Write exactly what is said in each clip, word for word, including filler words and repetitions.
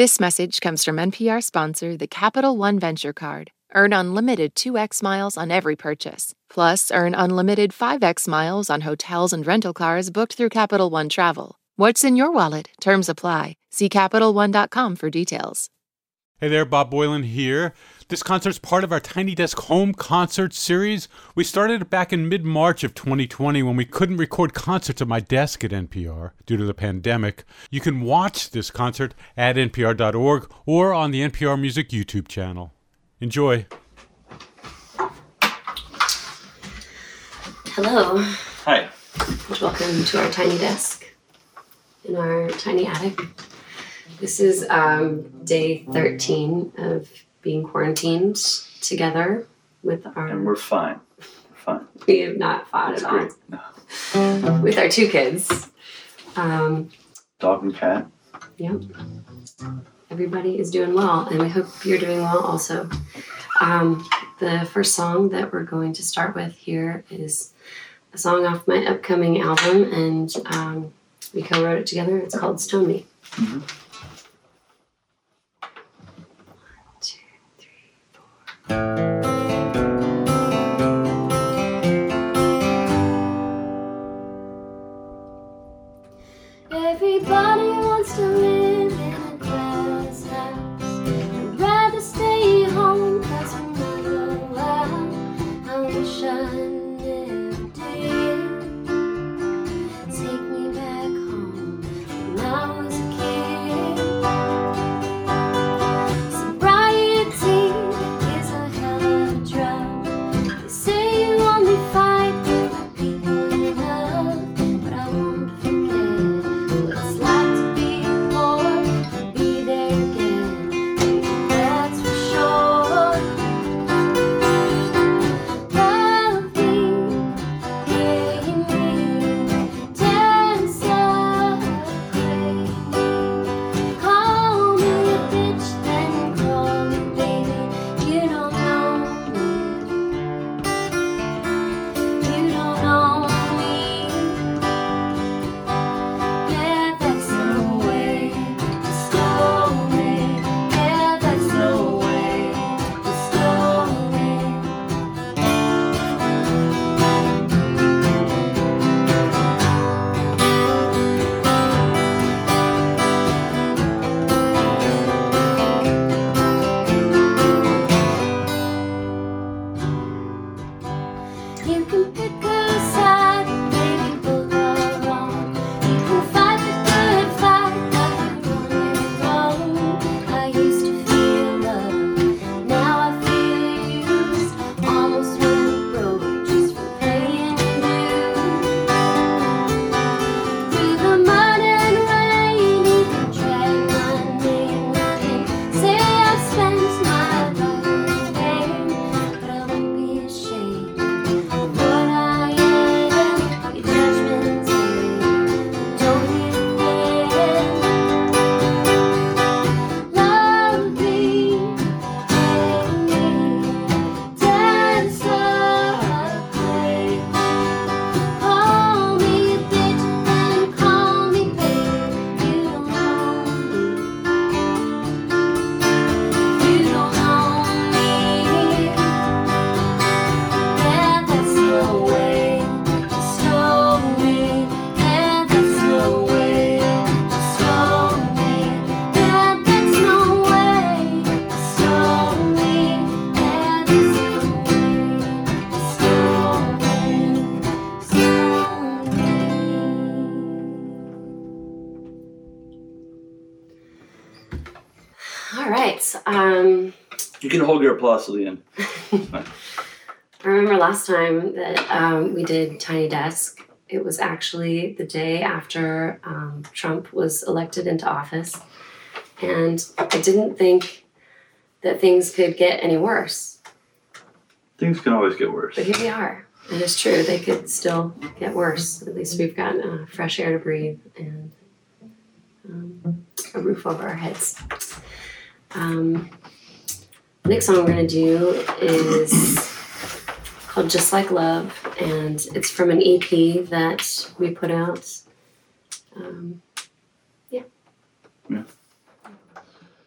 This message comes from N P R sponsor, the Capital One Venture Card. Earn unlimited two x miles on every purchase. Plus, earn unlimited five x miles on hotels and rental cars booked through Capital One Travel. What's in your wallet? Terms apply. See Capital One dot com for details. Hey there, Bob Boilen here. This concert's part of our Tiny Desk Home Concert Series. We started it back in mid-March of twenty twenty when we couldn't record concerts at my desk at N P R due to the pandemic. You can watch this concert at N P R dot org or on the N P R Music YouTube channel. Enjoy. Hello. Hi. And welcome to our tiny desk in our tiny attic. This is um, day thirteen of being quarantined together with our... And we're fine. We're fine. We have not fought That's at great. all. No. With our two kids. Um, Dog and cat. Yep. Everybody is doing well, and we hope you're doing well also. Um, the first song that we're going to start with here is a song off my upcoming album, and um, we co-wrote it together. It's called Stone Me. Mm-hmm. One, two, three, four. Everybody wants to live in a glass house. I'd rather stay home cause I'm not allowed. I wish I never did. Take me back home when I was a kid. Sobriety is a hell of a drug. They say you only fight with the people you love, but I won't forget what it's like to be poor and be there again. That's for sure. Love me, hear me, dance away. Call me a bitch, then call me baby. You don't know me. You don't know me. Yeah, that's no way to stone me. Yeah, that's no way to stone me. You can pick a side, maybe both are wrong. You can fight the good fight, like you're on your own. I used to feel love, now I feel used. Almost went broke just for playing you. Through the mud and rain, you can drag my name. You can say I've spent my life in vain, but I won't be ashamed of what I am. Your judgment's here, don't give in. Love me, hear me, dance away. Call me a bitch, then call me babe. You don't know me. You don't know me. Yeah, that's no way to stone me. Yeah, that's no way to stone me. Yeah, that's no way to stone me. Yeah, that's no way to stone me. Stone me. All right. Um, You can hold your applause till the end. I remember last time that um, we did Tiny Desk. It was actually the day after um, Trump was elected into office. And I didn't think that things could get any worse. Things can always get worse. But here we are. And it's true, they could still get worse. At least we've got uh, fresh air to breathe and um, a roof over our heads. Um, the next song we're going to do is called Just Like Love, and it's from an E P that we put out. Um, yeah. Yeah.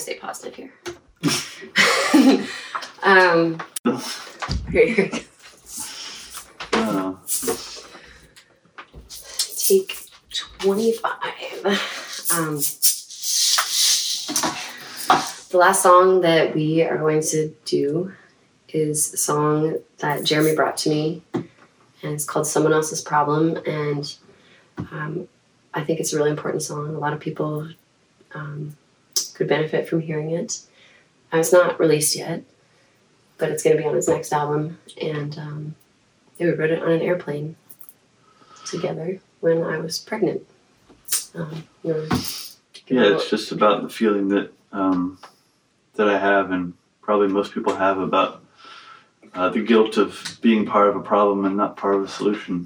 stay positive here. um, here, here we go. Uh, Take twenty-five. Um, the last song that we are going to do is a song that Jeremy brought to me, and it's called Someone Else's Problem, and um, I think it's a really important song. A lot of people um, could benefit from hearing it. Uh, it's not released yet, but it's going to be on his next album, and um, yeah, we wrote it on an airplane together when I was pregnant. Um, you know, yeah, it's just about the feeling that um, that I have, and probably most people have, about uh, the guilt of being part of a problem and not part of a solution.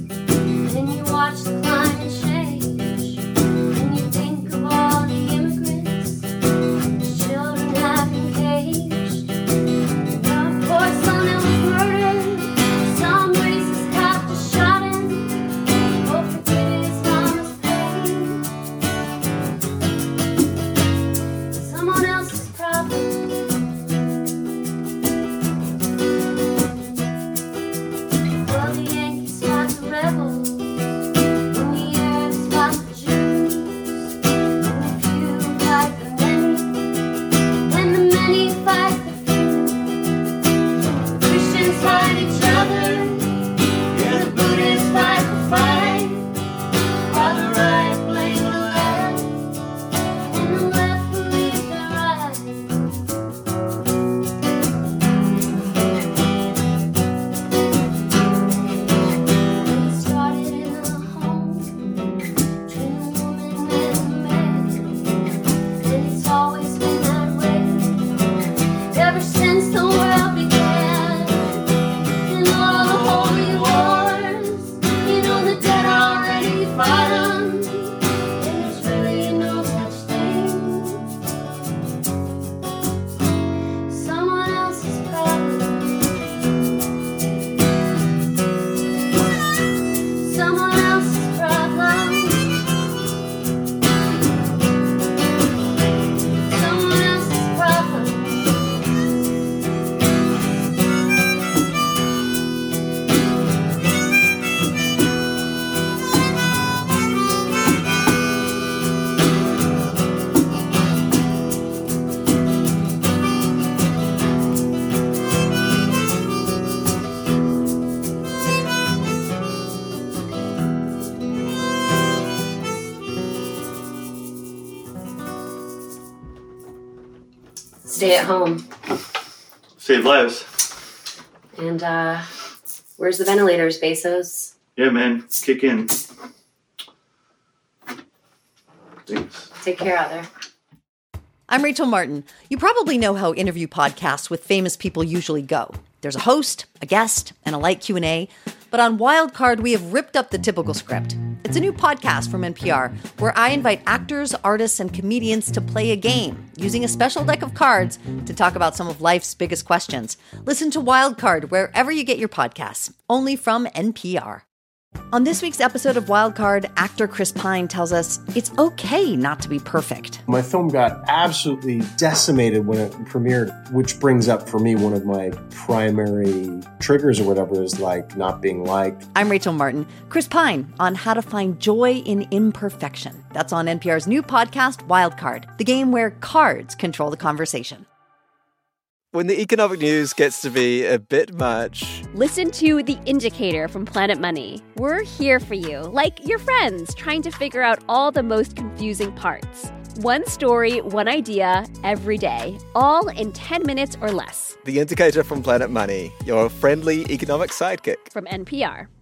Watch the climate change, and you think of all the immigrants stay at home. Save lives. And uh, where's the ventilators, Bezos? Yeah, man. Kick in. Thanks. Take care out there. I'm Rachel Martin. You probably know how interview podcasts with famous people usually go. There's a host, a guest, and a light Q and A. But on Wildcard, we have ripped up the typical script. It's a new podcast from N P R where I invite actors, artists, and comedians to play a game using a special deck of cards to talk about some of life's biggest questions. Listen to Wildcard wherever you get your podcasts, only from N P R. On this week's episode of Wildcard, actor Chris Pine tells us it's okay not to be perfect. My film got absolutely decimated when it premiered, which brings up for me one of my primary triggers or whatever is like not being liked. I'm Rachel Martin. Chris Pine on how to find joy in imperfection. That's on N P R's new podcast, Wildcard, the game where cards control the conversation. When the economic news gets to be a bit much... Listen to The Indicator from Planet Money. We're here for you, like your friends, trying to figure out all the most confusing parts. One story, one idea, every day, all in ten minutes or less. The Indicator from Planet Money, your friendly economic sidekick. From N P R.